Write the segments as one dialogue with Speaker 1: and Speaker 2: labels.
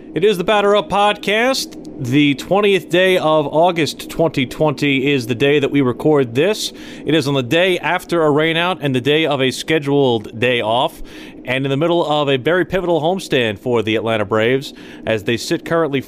Speaker 1: It is the Batter Up Podcast. The 20th day of August 2020 is the day that we record this. It is on the day after a rainout and the day of a scheduled day off, and in the middle of a very pivotal homestand for the Atlanta Braves as they sit currently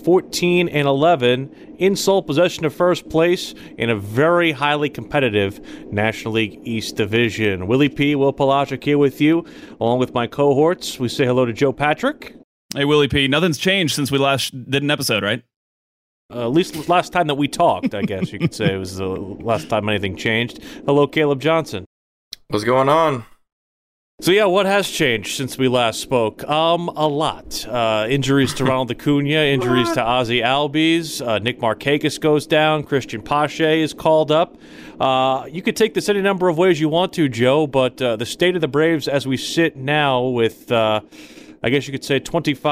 Speaker 1: 14-11 in sole possession of first place in a very highly competitive National League East Division. Willie P. Will Pelagic here with you, along with my cohorts. We say hello to Joe Patrick.
Speaker 2: Hey, Willie P. Nothing's changed since we last did an episode, right?
Speaker 1: At least last time that we talked, I guess you could say it was the last time anything changed. Hello, Caleb Johnson.
Speaker 3: What's going on?
Speaker 1: So yeah, what has changed since we last spoke? A lot. Injuries to Ronald Acuna, injuries to Ozzie Albies, Nick Markakis goes down, Christian Pache is called up. You could take this any number of ways you want to, Joe, but the state of the Braves as we sit now with, I guess you could say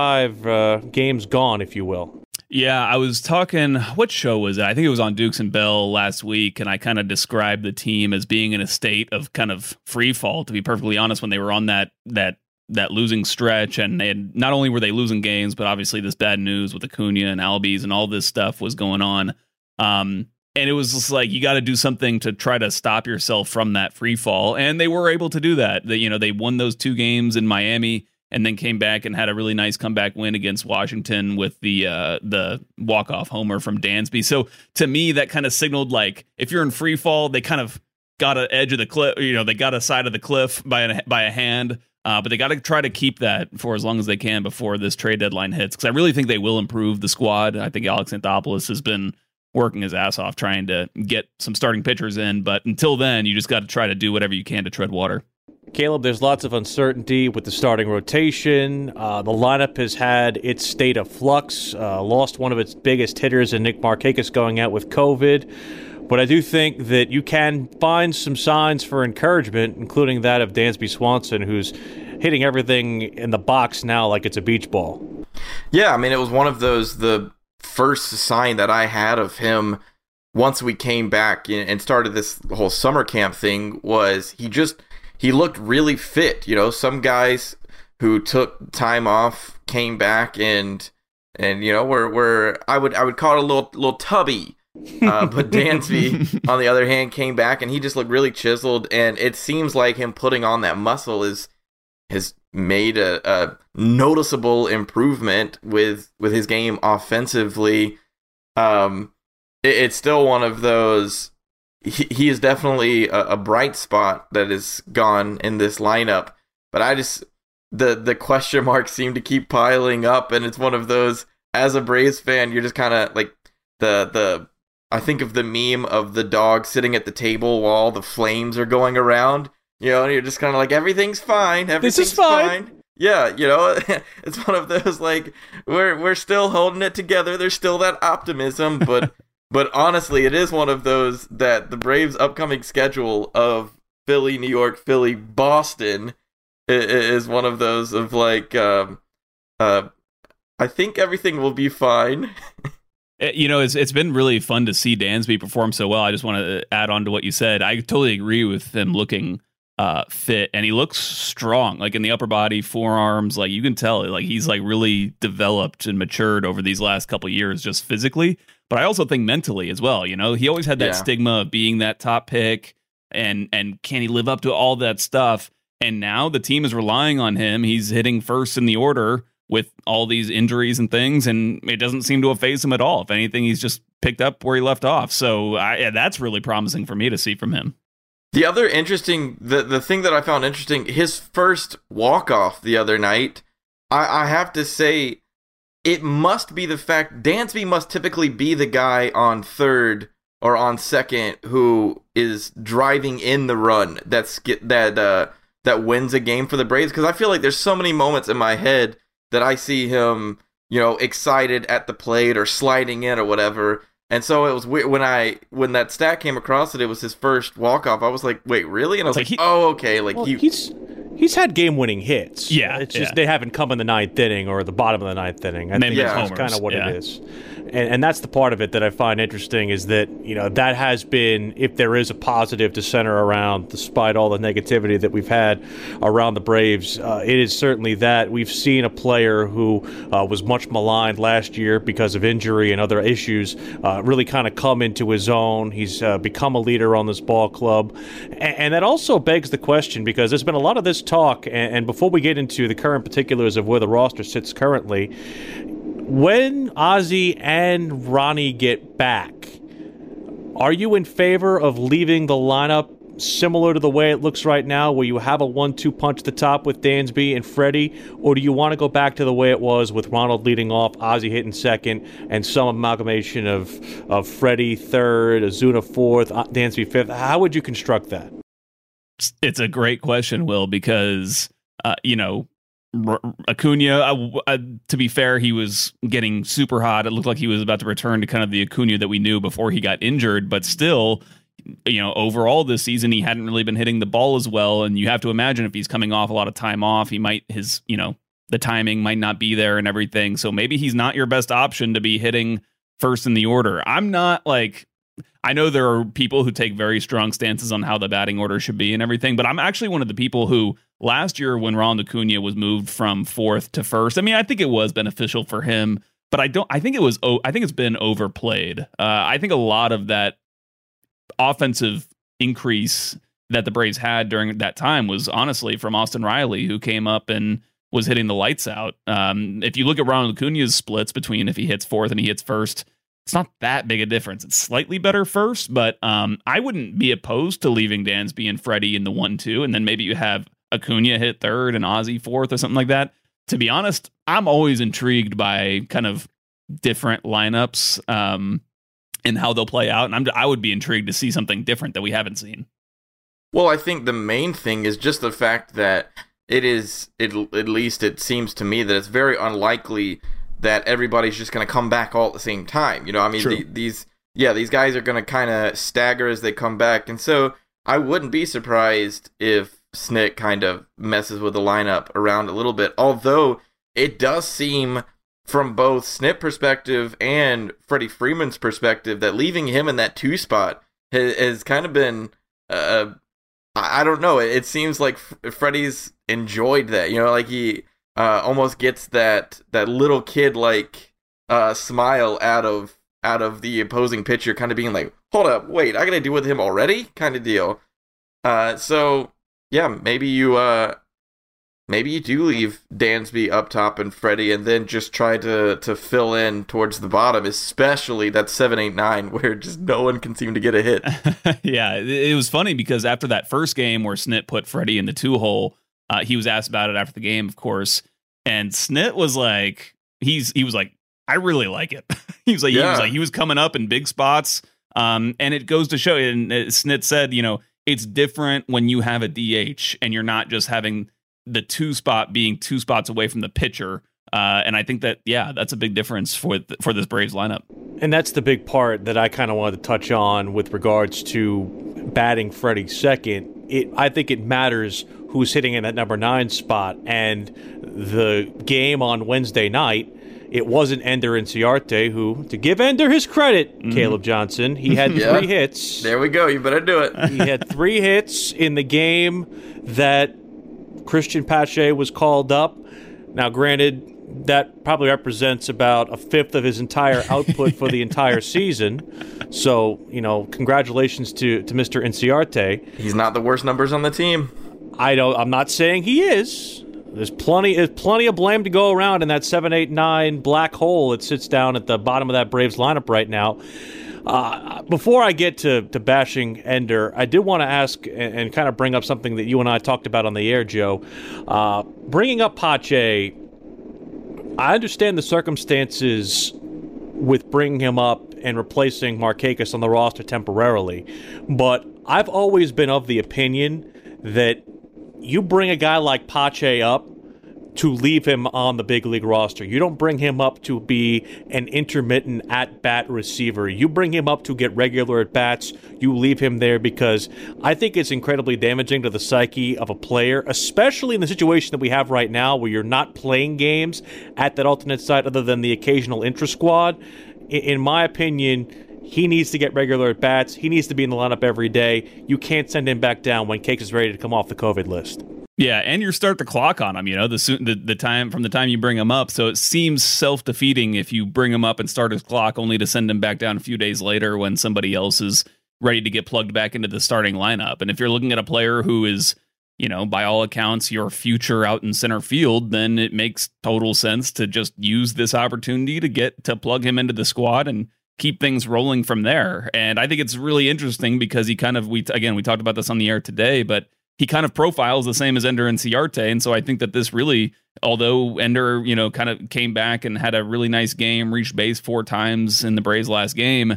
Speaker 1: 25 games gone, if you will.
Speaker 2: Yeah, I was talking, what show was it? I think it was on Dukes and Bell last week, and I kind of described the team as being in a state of kind of free fall, to be perfectly honest, when they were on that losing stretch, and they had, not only were they losing games, but obviously this bad news with Acuna and Albies and all this stuff was going on. And it was just like, you got to do something to try to stop yourself from that free fall, and they were able to do that. They won those 2 games in Miami, and then came back and had a really nice comeback win against Washington with the walk-off homer from Dansby. So to me, that kind of signaled, like, if you're in free fall, they kind of got an edge of the cliff, they got a side of the cliff by a hand, but they got to try to keep that for as long as they can before this trade deadline hits, because I really think they will improve the squad. I think Alex Anthopoulos has been working his ass off trying to get some starting pitchers in, but until then, you just got to try to do whatever you can to tread water.
Speaker 1: Caleb, there's lots of uncertainty with the starting rotation. The lineup has had its state of flux, lost one of its biggest hitters in Nick Markakis going out with COVID. But I do think that you can find some signs for encouragement, including that of Dansby Swanson, who's hitting everything in the box now like it's a beach ball.
Speaker 3: Yeah, I mean, it was one of those, the first sign that I had of him once we came back and started this whole summer camp thing was he looked really fit. Some guys who took time off came back and were I would call it a little tubby. But Dansby, on the other hand, came back and he just looked really chiseled. And it seems like him putting on that muscle has made a noticeable improvement with his game offensively. It's still one of those. He is definitely a bright spot that is gone in this lineup, but the question marks seem to keep piling up, and it's one of those, as a Braves fan, you're just kind of like I think of the meme of the dog sitting at the table while the flames are going around, and you're just kind of like, everything's fine, everything's fine. Yeah, it's one of those, like, we're still holding it together, there's still that optimism, but But honestly, it is one of those that the Braves' upcoming schedule of Philly, New York, Philly, Boston is one of those of like, I think everything will be fine.
Speaker 2: It's been really fun to see Dansby perform so well. I just want to add on to what you said. I totally agree with him looking fit, and he looks strong, like in the upper body, forearms. Like you can tell, like he's like really developed and matured over these last couple of years, just physically. But I also think mentally as well. He always had that stigma of being that top pick, and can he live up to all that stuff? And now the team is relying on him. He's hitting first in the order with all these injuries and things, and it doesn't seem to have phased him at all. If anything, he's just picked up where he left off. So that's really promising for me to see from him.
Speaker 3: The other interesting, the thing that I found interesting, his first walk-off the other night, I have to say, it must be the fact Dansby must typically be the guy on third or on second who is driving in the run that wins a game for the Braves, because I feel like there's so many moments in my head that I see him, excited at the plate or sliding in or whatever. And so it was weird when that stat came across that it was his first walk-off. I was like, wait, really? And I was like, oh, okay. Like
Speaker 1: he's He's had game-winning hits.
Speaker 2: Yeah,
Speaker 1: it's just they haven't come in the ninth inning or the bottom of the ninth inning. I think that's kind of what it is. And that's the part of it that I find interesting is that, that has been, if there is a positive to center around, despite all the negativity that we've had around the Braves, it is certainly that. We've seen a player who was much maligned last year because of injury and other issues really kind of come into his own. He's become a leader on this ball club. And that also begs the question, because there's been a lot of this talk, and before we get into the current particulars of where the roster sits currently, when Ozzie and Ronnie get back, are you in favor of leaving the lineup similar to the way it looks right now, where you have a 1-2 punch at the top with Dansby and Freddie, or do you want to go back to the way it was with Ronald leading off, Ozzie hitting second, and some amalgamation of Freddie third, Ozuna fourth, Dansby fifth? How would you construct that?
Speaker 2: It's a great question, Will, because Acuna, to be fair, he was getting super hot. It looked like he was about to return to kind of the Acuna that we knew before he got injured, but still, overall this season, he hadn't really been hitting the ball as well. And you have to imagine if he's coming off a lot of time off, the timing might not be there and everything. So maybe he's not your best option to be hitting first in the order. I know there are people who take very strong stances on how the batting order should be and everything, but I'm actually one of the people who last year when Ronald Acuna was moved from fourth to first, I think it was beneficial for him, but I think it's been overplayed. I think a lot of that offensive increase that the Braves had during that time was honestly from Austin Riley, who came up and was hitting the lights out. If you look at Ronald Acuna's splits between if he hits fourth and he hits first, it's not that big a difference. It's slightly better first, but I wouldn't be opposed to leaving Dansby and Freddie in the 1-2, and then maybe you have Acuna hit third and Ozzie fourth or something like that. To be honest, I'm always intrigued by kind of different lineups and how they'll play out, and I would be intrigued to see something different that we haven't seen.
Speaker 3: Well, I think the main thing is just the fact that at least it seems to me that it's very unlikely that everybody's just going to come back all at the same time. These guys are going to kind of stagger as they come back. And so I wouldn't be surprised if Snit kind of messes with the lineup around a little bit. Although it does seem from both Snit perspective and Freddie Freeman's perspective that leaving him in that 2 spot has kind of been, I don't know. It seems like Freddie's enjoyed that, he almost gets that little kid smile out of the opposing pitcher, kind of being like, hold up, wait, I gotta deal with him already, kind of deal. So yeah, maybe you do leave Dansby up top and Freddie, and then just try to fill in towards the bottom, especially that 7, 8, 9, where just no one can seem to get a hit.
Speaker 2: Yeah, it was funny because after that first game where Snit put Freddie in the 2-hole. He was asked about it after the game, of course, and Snit was like, he was like, I really like it. he was coming up in big spots, and it goes to show. And Snit said, it's different when you have a DH and you're not just having the 2 spot being 2 spots away from the pitcher. And I think that that's a big difference for this Braves lineup.
Speaker 1: And that's the big part that I kind of wanted to touch on with regards to batting Freddie second. I think it matters who's hitting in that number 9 spot. And the game on Wednesday night, it wasn't Ender Inciarte, who, to give Ender his credit, Caleb Johnson, he had 3 hits.
Speaker 3: There we go. You better do it.
Speaker 1: He had 3 hits in the game that Christian Pache was called up. Now, granted, that probably represents about a fifth of his entire output for the entire season. So, congratulations to Mr. Inciarte.
Speaker 3: He's not the worst numbers on the team.
Speaker 1: I'm not saying he is. There's plenty of blame to go around in that 7, 8, 9 black hole that sits down at the bottom of that Braves lineup right now. Before I get to bashing Ender, I did want to ask and kind of bring up something that you and I talked about on the air, Joe. Bringing up Pache, I understand the circumstances with bringing him up and replacing Markakis on the roster temporarily, but I've always been of the opinion that you bring a guy like Pache up to leave him on the big league roster. You don't bring him up to be an intermittent at-bat receiver. You bring him up to get regular at-bats. You leave him there because I think it's incredibly damaging to the psyche of a player, especially in the situation that we have right now where you're not playing games at that alternate site other than the occasional intra-squad. In my opinion, he needs to get regular at-bats. He needs to be in the lineup every day. You can't send him back down when Cakes is ready to come off the COVID list.
Speaker 2: Yeah, and you start the clock on him, the time from the time you bring him up. So it seems self-defeating if you bring him up and start his clock only to send him back down a few days later when somebody else is ready to get plugged back into the starting lineup. And if you're looking at a player who is, by all accounts, your future out in center field, then it makes total sense to just use this opportunity to plug him into the squad and keep things rolling from there. And I think it's really interesting because he we talked about this on the air today, but he kind of profiles the same as Ender Inciarte. And so I think that this really, although Ender, kind of came back and had a really nice game, reached base 4 times in the Braves' last game,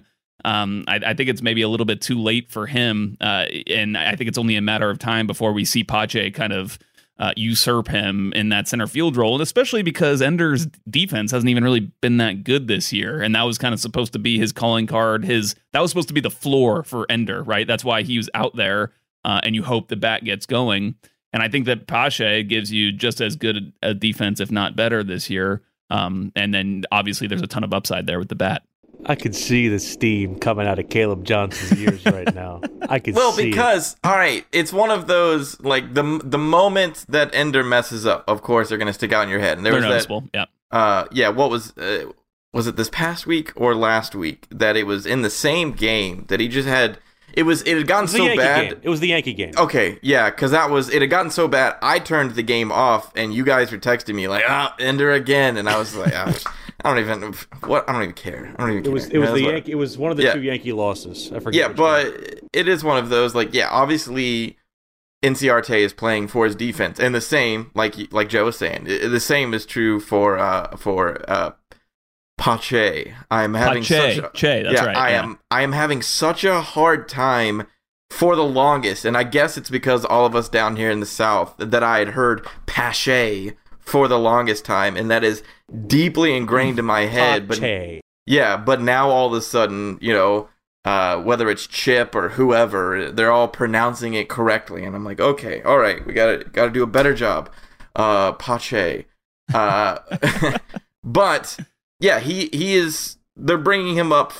Speaker 2: I think it's maybe a little bit too late for him. And I think it's only a matter of time before we see Pache kind of usurp him in that center field role. And especially because Ender's defense hasn't even really been that good this year. And that was kind of supposed to be his calling card. That was supposed to be the floor for Ender, right? That's why he was out there. And you hope the bat gets going. And I think that Pache gives you just as good a defense, if not better, this year. And then obviously there's a ton of upside there with the bat.
Speaker 1: I could see the steam coming out of Caleb Johnson's ears right now. I could see
Speaker 3: because, all right, it's one of those, like, the moment that Ender messes up, of course, they're going to stick out in your head. And there was
Speaker 2: noticeable,
Speaker 3: yeah. What was it this past week or last week that it was in the same game that he just had... It had gotten so bad.
Speaker 1: It was the Yankee game.
Speaker 3: Okay, yeah, because it had gotten so bad. I turned the game off, and you guys were texting me like, Ender again, and I was like, I don't even care.
Speaker 1: It was one of the 2 Yankee losses. I forget.
Speaker 3: Yeah, but it is one of those obviously, Inciarte is playing for his defense, and the same like Joe was saying, the same is true for Pache. I am having such a hard time for the longest, and I guess it's because all of us down here in the South that I had heard Pache for the longest time, and that is deeply ingrained in my head.
Speaker 1: Pache.
Speaker 3: But now all of a sudden, whether it's Chip or whoever, they're all pronouncing it correctly, and I'm like, okay, all right, we gotta do a better job. Pache. But yeah, he is. They're bringing him up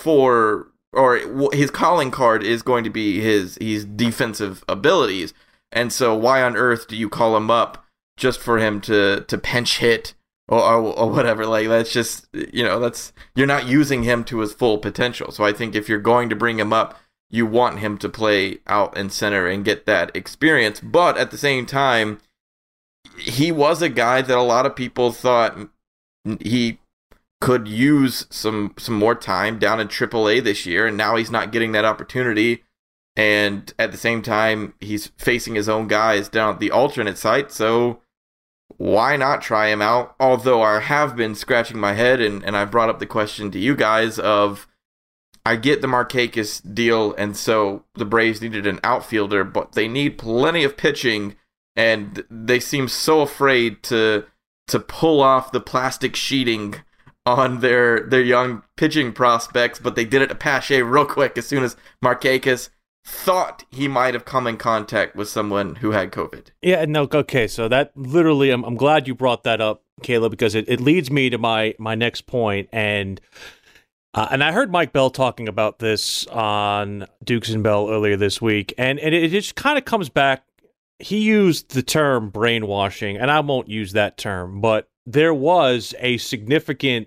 Speaker 3: his calling card is going to be his defensive abilities, and so why on earth do you call him up just for him to pinch hit or whatever? Like, that's just you're not using him to his full potential. So I think if you're going to bring him up, you want him to play out in center and get that experience. But at the same time, he was a guy that a lot of people thought he could use some more time down in AAA this year, and now he's not getting that opportunity. And at the same time, he's facing his own guys down at the alternate site, so why not try him out? Although I have been scratching my head, and I brought up the question to you guys of, I get the Markakis deal, and so the Braves needed an outfielder, but they need plenty of pitching, and they seem so afraid to pull off the plastic sheeting on their young pitching prospects, but they did it to Pache real quick as soon as Markakis thought he might have come in contact with someone who had COVID.
Speaker 1: Yeah, no, okay, so that literally, I'm glad you brought that up, Caleb, because it leads me to my next point, and I heard Mike Bell talking about this on Dukes and Bell earlier this week, and it just kind of comes back. He used the term brainwashing, and I won't use that term, but there was a significant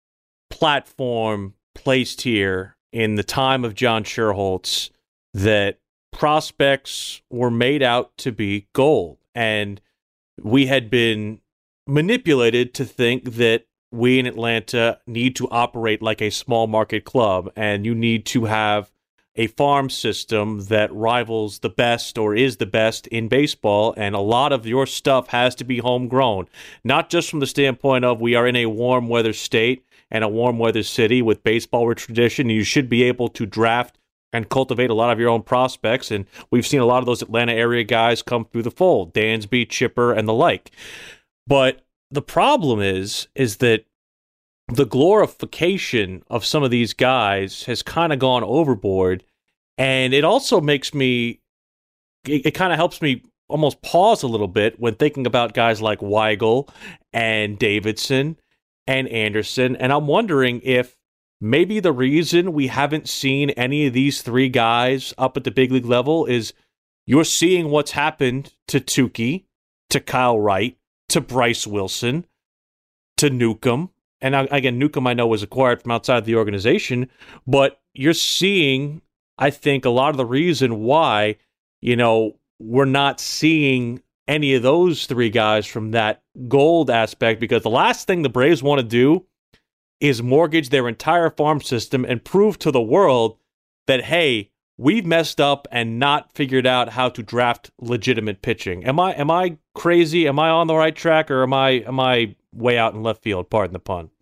Speaker 1: platform placed here in the time of John Sherholtz that prospects were made out to be gold. And we had been manipulated to think that we in Atlanta need to operate like a small market club, and you need to have a farm system that rivals the best or is the best in baseball, and a lot of your stuff has to be homegrown. Not just from the standpoint of we are in a warm weather state and a warm weather city with baseball with tradition. You should be able to draft and cultivate a lot of your own prospects, and we've seen a lot of those Atlanta area guys come through the fold, Dansby, Chipper, and the like. But the problem is that the glorification of some of these guys has kind of gone overboard, and it also makes me, it kind of helps me almost pause a little bit when thinking about guys like Weigel and Davidson and Anderson, and I'm wondering if maybe the reason we haven't seen any of these three guys up at the big league level is you're seeing what's happened to Tukey, to Kyle Wright, to Bryce Wilson, to Newcomb. And again, Newcomb I know was acquired from outside the organization, but you're seeing, I think, a lot of the reason why, we're not seeing any of those three guys from that gold aspect, because the last thing the Braves want to do is mortgage their entire farm system and prove to the world that, hey, we've messed up and not figured out how to draft legitimate pitching. Am I crazy? Am I on the right track, or am I way out in left field? Pardon the pun.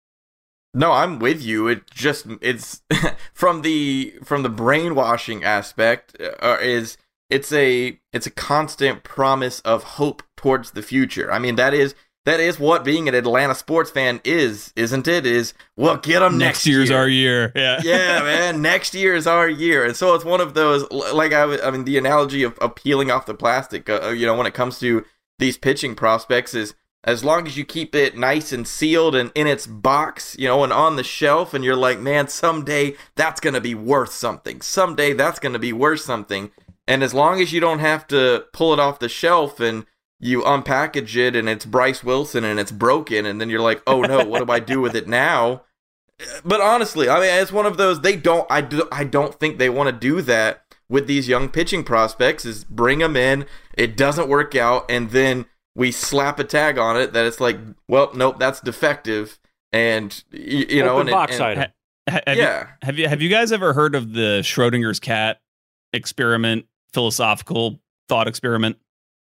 Speaker 3: No, I'm with you. It's from the brainwashing aspect it's a constant promise of hope towards the future. I mean, that is what being an Atlanta sports fan is, isn't it? Is, well, get them next year.
Speaker 2: Next year's our year. Yeah.
Speaker 3: Yeah, man. Next year is our year. And so it's one of those, like, I mean, the analogy of peeling off the plastic, when it comes to these pitching prospects is, as long as you keep it nice and sealed and in its box, and on the shelf, and you're like, man, someday that's going to be worth something. Someday that's going to be worth something. And as long as you don't have to pull it off the shelf and you unpackage it and it's Bryce Wilson and it's broken, and then you're like, oh no, what do I do with it now? But honestly, I mean, it's one of those, I don't think they want to do that with these young pitching prospects, is bring them in, it doesn't work out, and then we slap a tag on it that it's like, well, nope, that's defective. And,
Speaker 1: Open box item.
Speaker 2: Have you guys ever heard of the Schrodinger's cat experiment, philosophical thought experiment?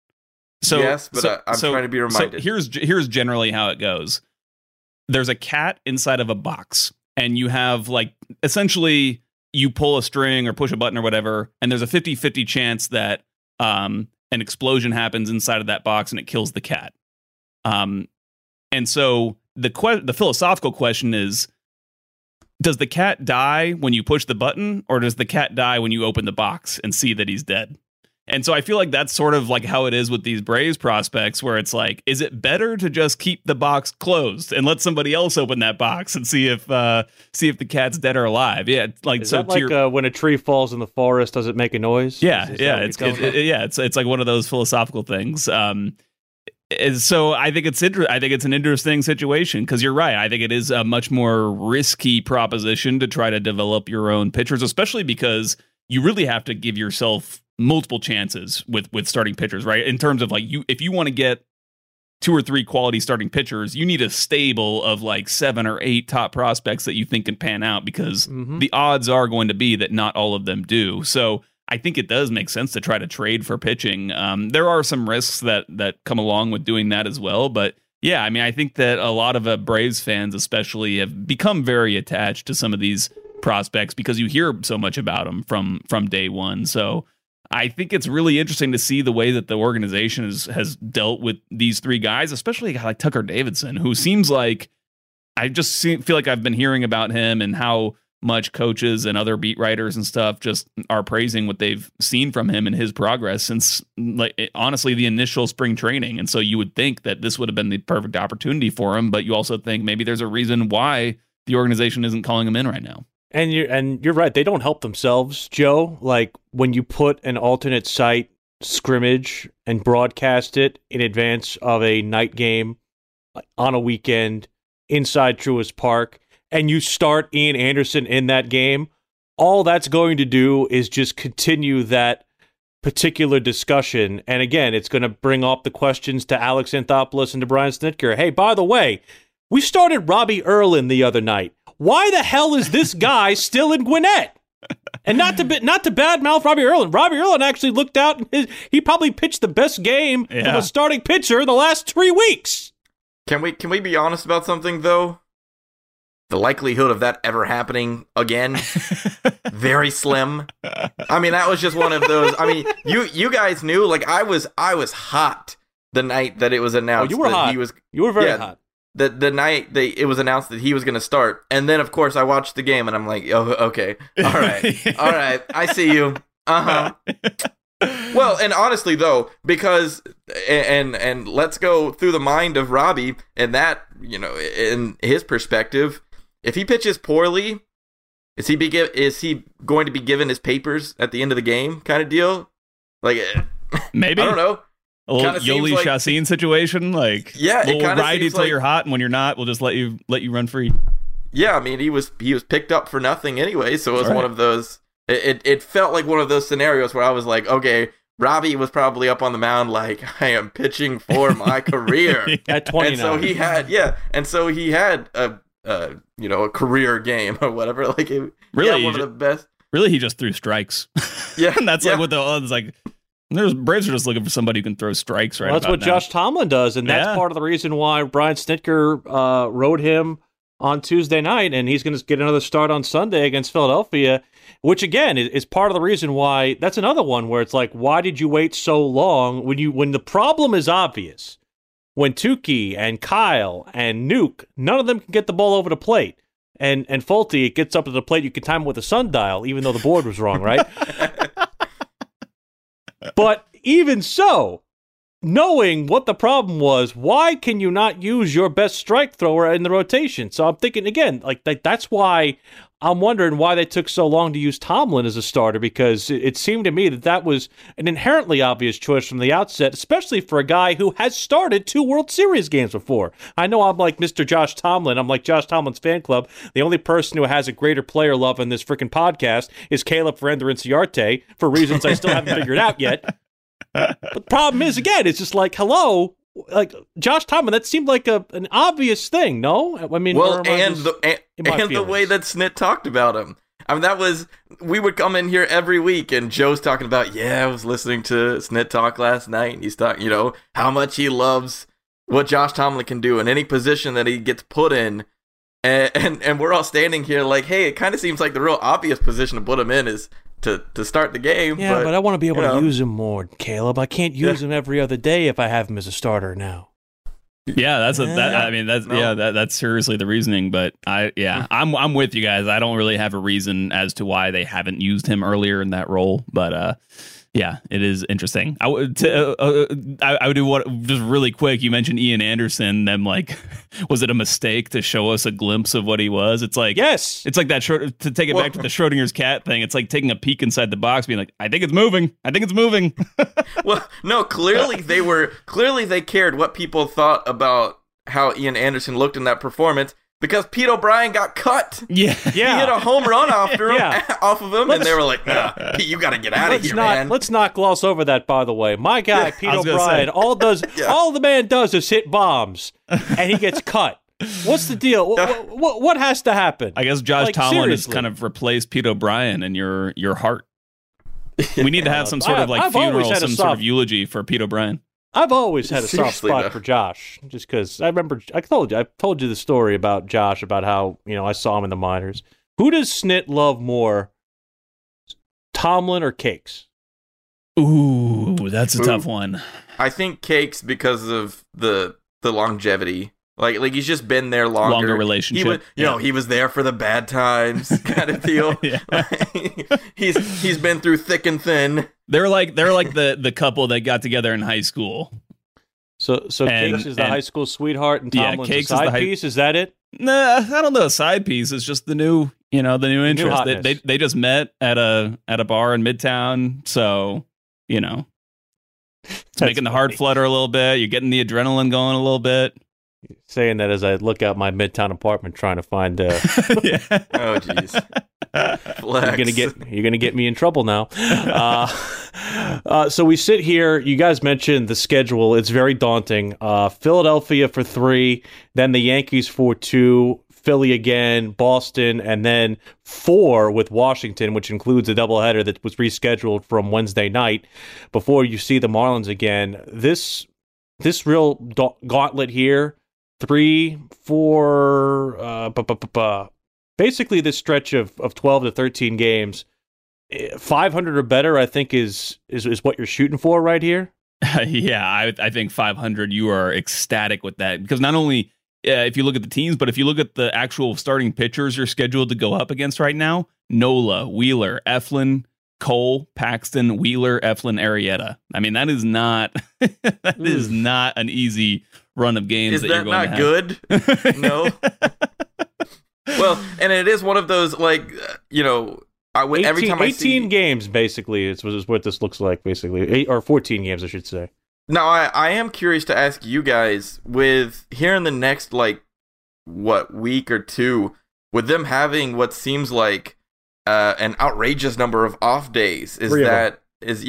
Speaker 2: So
Speaker 3: yes, but I'm trying to be reminded.
Speaker 2: So here's generally how it goes. There's a cat inside of a box, and you have, like, essentially you pull a string or push a button or whatever, and there's a 50-50 chance that an explosion happens inside of that box and it kills the cat. And so the philosophical question is, does the cat die when you push the button, or does the cat die when you open the box and see that he's dead? And so I feel like that's sort of like how it is with these Braves prospects, where it's like, is it better to just keep the box closed and let somebody else open that box and see if the cat's dead or alive? Yeah, like,
Speaker 1: is
Speaker 2: so
Speaker 1: that like when a tree falls in the forest, does it make a noise?
Speaker 2: Yeah, it's like one of those philosophical things. So I think it's an interesting situation, because you're right. I think it is a much more risky proposition to try to develop your own pitchers, especially because you really have to give yourself multiple chances with starting pitchers, right? In terms of, like, if you want to get 2 or 3 quality starting pitchers, you need a stable of like 7 or 8 top prospects that you think can pan out, because the odds are going to be that not all of them do. So I think it does make sense to try to trade for pitching. There are some risks that come along with doing that as well. But yeah, I mean, I think that a lot of Braves fans especially have become very attached to some of these prospects because you hear so much about them from day one. So I think it's really interesting to see the way that the organization has dealt with these 3 guys, especially a guy like Tucker Davidson, who seems like, feel like I've been hearing about him and how much coaches and other beat writers and stuff just are praising what they've seen from him and his progress since, like, honestly, the initial spring training. And so you would think that this would have been the perfect opportunity for him, but you also think maybe there's a reason why the organization isn't calling him in right now.
Speaker 1: And you're right. They don't help themselves, Joe. Like, when you put an alternate site scrimmage and broadcast it in advance of a night game on a weekend inside Truist Park, and you start Ian Anderson in that game, all that's going to do is just continue that particular discussion. And again, it's going to bring up the questions to Alex Anthopoulos and to Brian Snitker. Hey, by the way, we started Robbie Erlin the other night. Why the hell is this guy still in Gwinnett? And not to badmouth Robbie Erlin. Robbie Erlin actually looked out, and he probably pitched the best game from a starting pitcher in the last 3 weeks.
Speaker 3: Can we be honest about something, though? The likelihood of that ever happening again, very slim. I mean, that was just one of those. I mean, you guys knew, like, I was hot the night that it was announced.
Speaker 1: You were
Speaker 3: that
Speaker 1: hot.
Speaker 3: He was,
Speaker 1: you were very hot.
Speaker 3: The night it was announced that he was going to start. And then, of course, I watched the game, and I'm like, oh, okay. All right. I see you. Uh-huh. Well, and honestly, though, because, and let's go through the mind of Robbie, and that, in his perspective, if he pitches poorly, is he going to be given his papers at the end of the game kind of deal? Like,
Speaker 2: maybe.
Speaker 3: I don't know.
Speaker 2: A little Yoli Chassin situation, like,
Speaker 3: yeah,
Speaker 2: we'll ride you till you're hot, and when you're not, we'll just let you run free.
Speaker 3: Yeah, I mean, he was picked up for nothing anyway, so it was one of those. It felt like one of those scenarios where I was like, okay, Robbie was probably up on the mound like, I am pitching for my career
Speaker 1: at 29.
Speaker 3: And so he had a career game or whatever. Like, really, one of the best.
Speaker 2: Really, he just threw strikes.
Speaker 3: Yeah,
Speaker 2: and that's like what the odds like. There's Braves are just looking for somebody who can throw strikes right.
Speaker 1: Well, that's what
Speaker 2: now.
Speaker 1: Josh Tomlin does, and that's part of the reason why Brian Snitker rode him on Tuesday night, and he's going to get another start on Sunday against Philadelphia, which again is part of the reason why. That's another one where it's like, why did you wait so long when the problem is obvious? When Tukey and Kyle and Nuke, none of them can get the ball over the plate, and Fulte, it gets up to the plate, you can time it with a sundial, even though the board was wrong, right? But even so, knowing what the problem was, why can you not use your best strike thrower in the rotation? So I'm thinking, again, like that's why I'm wondering why they took so long to use Tomlin as a starter, because it seemed to me that was an inherently obvious choice from the outset, especially for a guy who has started 2 World Series games before. I know I'm like Mr. Josh Tomlin. I'm like Josh Tomlin's fan club. The only person who has a greater player love in this freaking podcast is Caleb Ferender-Inciarte, for reasons I still haven't figured out yet. But the problem is, again, it's just like, hello, like Josh Tomlin, that seemed like an obvious thing, no? I mean,
Speaker 3: well, and the way that Snit talked about him. I mean, we would come in here every week, and Joe's talking about, I was listening to Snit talk last night, and he's talking, how much he loves what Josh Tomlin can do in any position that he gets put in, and we're all standing here like, hey, it kind of seems like the real obvious position to put him in is to start the game.
Speaker 1: Yeah, but I want to be able to use him more, Caleb. I can't use him every other day if I have him as a starter now.
Speaker 2: Yeah, that's seriously the reasoning. But I'm with you guys. I don't really have a reason as to why they haven't used him earlier in that role. But yeah, it is interesting. I would do what just really quick. You mentioned Ian Anderson. Them like, was it a mistake to show us a glimpse of what he was? It's like,
Speaker 1: yes,
Speaker 2: it's like that. To take it back to the Schrodinger's cat thing. It's like taking a peek inside the box, being like, I think it's moving.
Speaker 3: Well, no, clearly they cared what people thought about how Ian Anderson looked in that performance. Because Pete O'Brien got cut.
Speaker 2: Yeah.
Speaker 3: He hit a home run off of him, and they were like, Pete, you got to get out of here, man.
Speaker 1: Let's not gloss over that, by the way. My guy, Pete O'Brien, all the man does is hit bombs, and he gets cut. What's the deal? What has to happen?
Speaker 2: I guess Josh Tomlin has kind of replaced Pete O'Brien in your heart. We need to have some sort of funeral, some sort of eulogy for Pete O'Brien.
Speaker 1: I've always had a soft spot for Josh, just because I remember I told you the story about Josh, about how I saw him in the minors. Who does Snit love more, Tomlin or Cakes?
Speaker 2: Ooh, that's a tough one.
Speaker 3: I think Cakes because of the longevity. Like he's just been there longer
Speaker 2: relationship.
Speaker 3: He was there for the bad times kind of deal. He's been through thick and thin.
Speaker 2: They're like the couple that got together in high school.
Speaker 1: So Cakes is the high school sweetheart, and Tomlin's a side piece. Is that it?
Speaker 2: Nah, I don't know. A side piece. It's just the new interest. They just met at a bar in Midtown, so it's making the heart flutter a little bit. You're getting the adrenaline going a little bit.
Speaker 1: Saying that as I look out my Midtown apartment trying to find
Speaker 3: Oh jeez.
Speaker 1: You're gonna get me in trouble now. So we sit here. You guys mentioned the schedule. It's very daunting. Philadelphia for 3, then the Yankees for 2, Philly again, Boston, and then 4 with Washington, which includes a doubleheader that was rescheduled from Wednesday night before you see the Marlins again. This real gauntlet here, 3, 4, basically this stretch of 12 to 13 games, 500 or better, I think is what you're shooting for right here.
Speaker 2: Yeah, I think 500, you are ecstatic with that, because not only if you look at the teams, but if you look at the actual starting pitchers you're scheduled to go up against right now: Nola, Wheeler, Eflin, Cole, Paxton, Wheeler, Eflin, Arrieta. I mean, that is not is not an easy run of games.
Speaker 3: Is
Speaker 2: that you're going to
Speaker 3: have. Good? No. Well, and it is one of those, like, every time I see
Speaker 1: 18 games, basically, is what this looks like, basically. 14 games, I should say.
Speaker 3: Now, I am curious to ask you guys, with here in the next, week or two, with them having what seems like an outrageous number of off days, is that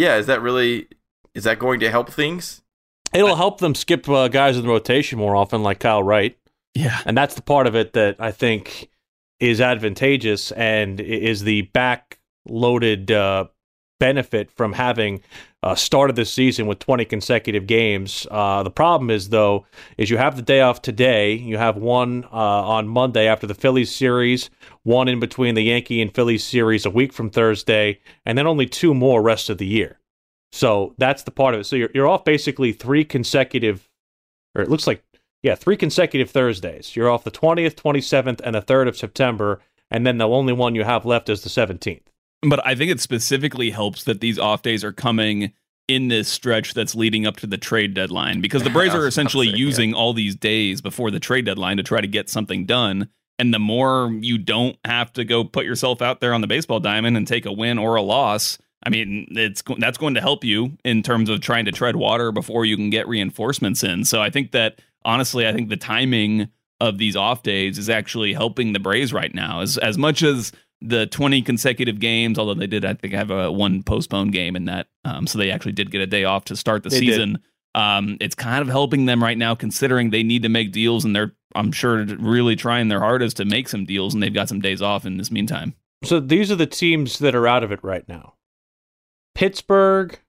Speaker 3: going to help things?
Speaker 1: It'll help them skip guys in the rotation more often, like Kyle Wright.
Speaker 2: Yeah.
Speaker 1: And that's the part of it that I think is advantageous and is the back-loaded benefit from having started this season with 20 consecutive games. The problem is, though, is you have the day off today. You have one on Monday after the Phillies series, one in between the Yankee and Phillies series a week from Thursday, and then only 2 more rest of the year. So that's the part of it. So you're off basically 3 consecutive, or it looks like, 3 consecutive Thursdays. You're off the 20th, 27th, and the 3rd of September, and then the only one you have left is the 17th.
Speaker 2: But I think it specifically helps that these off days are coming in this stretch that's leading up to the trade deadline, because the Braves are essentially using all these days before the trade deadline to try to get something done. And the more you don't have to go put yourself out there on the baseball diamond and take a win or a loss, I mean, that's going to help you in terms of trying to tread water before you can get reinforcements in. So I think that, honestly, I think the timing of these off days is actually helping the Braves right now. As much as the 20 consecutive games, although they did, I think, have one postponed game in that. So they actually did get a day off to start the season. It's kind of helping them right now, considering they need to make deals, and they're, I'm sure, really trying their hardest to make some deals, and they've got some days off in this meantime.
Speaker 1: So these are the teams that are out of it right now. Pittsburgh,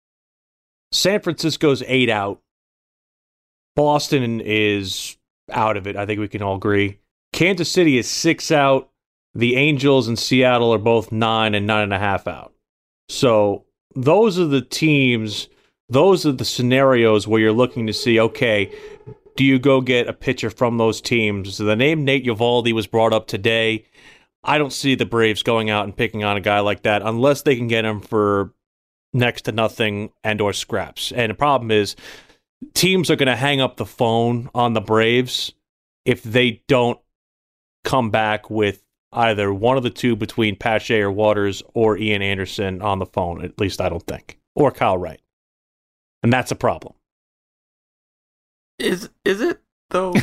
Speaker 1: San Francisco's 8 out. Boston is out of it. I think we can all agree. Kansas City is 6 out. The Angels and Seattle are both 9 and 9.5 out. So those are the teams, those are the scenarios where you're looking to see, okay, do you go get a pitcher from those teams? So the name Nate Eovaldi was brought up today. I don't see the Braves going out and picking on a guy like that unless they can get him for next to nothing and or scraps. And the problem is teams are going to hang up the phone on the Braves if they don't come back with either one of the two between Pache or Waters or Ian Anderson on the phone. At least I don't think. Or Kyle Wright. And that's a problem.
Speaker 3: Is it though?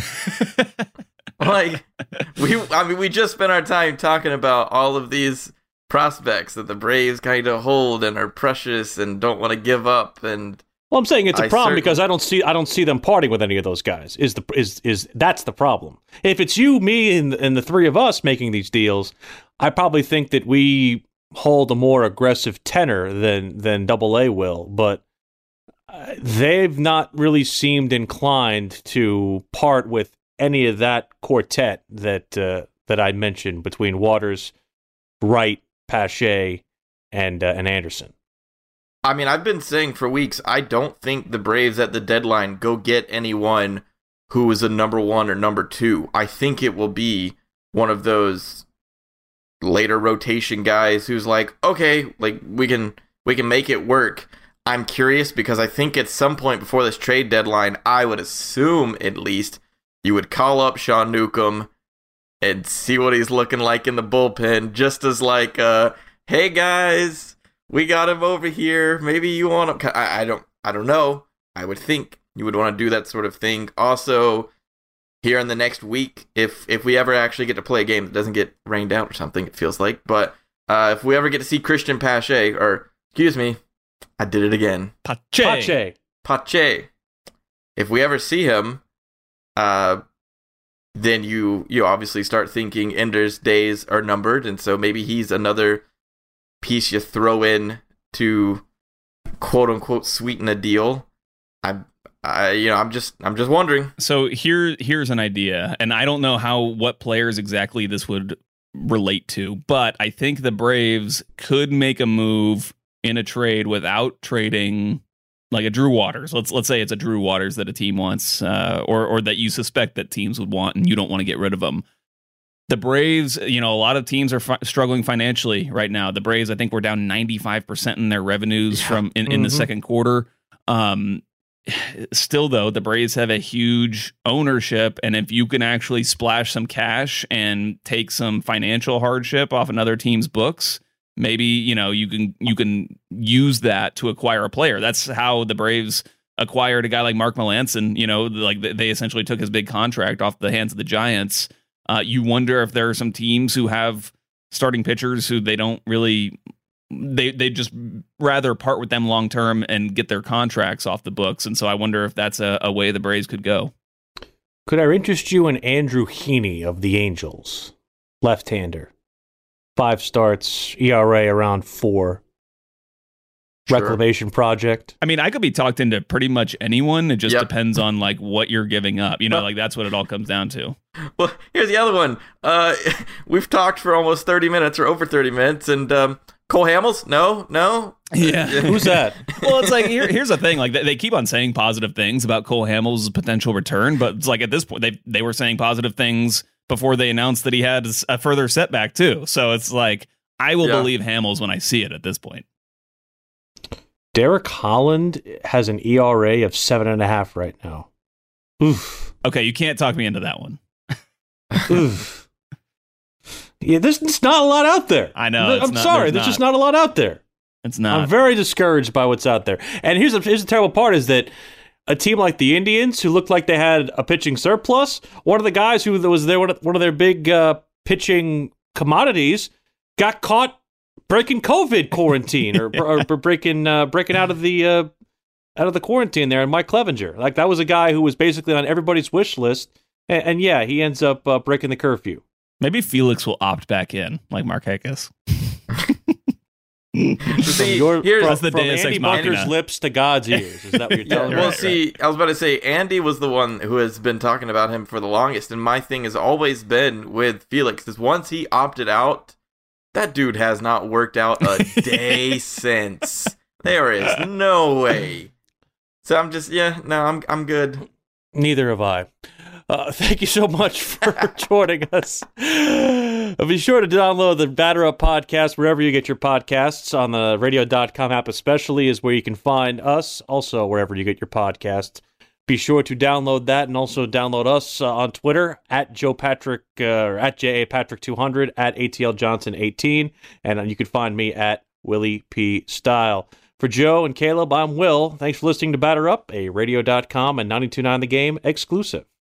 Speaker 3: We just spent our time talking about all of these prospects that the Braves kind of hold and are precious and don't want to give up. And
Speaker 1: well, I'm saying it's a problem because I don't see them parting with any of those guys. That's the problem. If it's you, me, and the 3 of us making these deals, I probably think that we hold a more aggressive tenor than AA will. But they've not really seemed inclined to part with any of that quartet that I mentioned between Waters, Wright, Pache, and Anderson.
Speaker 3: I mean, I've been saying for weeks, I don't think the Braves at the deadline go get anyone who is a number 1 or number 2. I think it will be one of those later rotation guys who's like, okay, like we can make it work. I'm curious because I think at some point before this trade deadline, I would assume at least you would call up Sean Newcomb and see what he's looking like in the bullpen, just as like, hey guys, we got him over here. Maybe you want him. I don't know. I would think you would want to do that sort of thing. Also, here in the next week, if we ever actually get to play a game that doesn't get rained out or something, it feels like. But if we ever get to see Christian Pache, or excuse me, I did it again.
Speaker 1: Pache.
Speaker 3: If we ever see him, then you obviously start thinking Ender's days are numbered, and so maybe he's another piece you throw in to quote unquote sweeten a deal. I'm just wondering.
Speaker 2: So here's an idea, and I don't know what players exactly this would relate to, but I think the Braves could make a move in a trade without trading like a Drew Waters. Let's say it's a Drew Waters that a team wants, or that you suspect that teams would want, and you don't want to get rid of them. The Braves, a lot of teams are struggling financially right now. The Braves, I think, were down 95% in their revenues from in the second quarter. Still, though, the Braves have a huge ownership, and if you can actually splash some cash and take some financial hardship off another team's books, maybe you can use that to acquire a player. That's how the Braves acquired a guy like Mark Melancon. Like they essentially took his big contract off the hands of the Giants. You wonder if there are some teams who have starting pitchers who they don't really. They just rather part with them long term and get their contracts off the books, and so I wonder if that's a way the Braves could go.
Speaker 1: Could I interest you in Andrew Heaney of the Angels, left-hander, 5 starts, ERA around 4, sure. Reclamation project.
Speaker 2: I mean, I could be talked into pretty much anyone. It just depends on like what you're giving up. Like that's what it all comes down to.
Speaker 3: Well, here's the other one. We've talked for almost 30 minutes or over 30 minutes, and. Cole Hamels? No.
Speaker 2: Yeah.
Speaker 1: Who's that?
Speaker 2: Well, it's like, here's the thing. Like, they keep on saying positive things about Cole Hamels' potential return, but it's like at this point, they were saying positive things before they announced that he had a further setback, too. So it's like, I will believe Hamels when I see it at this point.
Speaker 1: Derek Holland has an ERA of 7.5 right now. Oof.
Speaker 2: Okay, you can't talk me into that one.
Speaker 1: Oof. Yeah, there's not a lot out there.
Speaker 2: I know.
Speaker 1: I'm sorry. There's just not a lot out there.
Speaker 2: It's not.
Speaker 1: I'm very discouraged by what's out there. And here's the terrible part is that a team like the Indians, who looked like they had a pitching surplus, one of the guys who was there, one of their big pitching commodities, got caught breaking COVID quarantine or breaking out of the quarantine there. And Mike Clevenger, like that was a guy who was basically on everybody's wish list. And he ends up breaking the curfew.
Speaker 2: Maybe Felix will opt back in, like Markakis.
Speaker 3: Here's
Speaker 1: from Andy Bunker's lips to God's ears. Is that what you're telling me?
Speaker 3: Well, I was about to say, Andy was the one who has been talking about him for the longest, and my thing has always been with Felix, is once he opted out, that dude has not worked out a day since. There is no way. So I'm just, I'm good.
Speaker 1: Neither have I. Thank you so much for joining us. Be sure to download the Batter Up podcast wherever you get your podcasts. On the radio.com app especially is where you can find us. Also, wherever you get your podcasts. Be sure to download that and also download us on Twitter at Joe Patrick, at JAPatrick200, at ATL Johnson 18. And you can find me at Willie P. Style. For Joe and Caleb, I'm Will. Thanks for listening to Batter Up, a radio.com and 92.9 The Game exclusive.